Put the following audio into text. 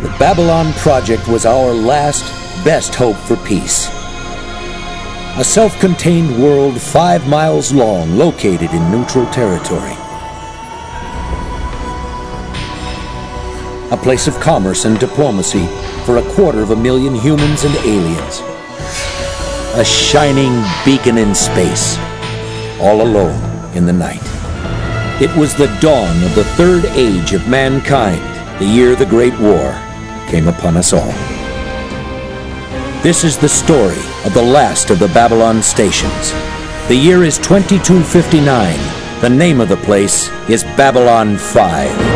The Babylon Project was our last, best hope for peace. A self-contained world 5 miles long, located in neutral territory. A place of commerce and diplomacy for 250,000 humans and aliens. A shining beacon in space, all alone in the night. It was the dawn of the third age of mankind, the year the Great War came upon us all. This is the story of the last of the Babylon stations. The year is 2259. The name of the place is Babylon 5.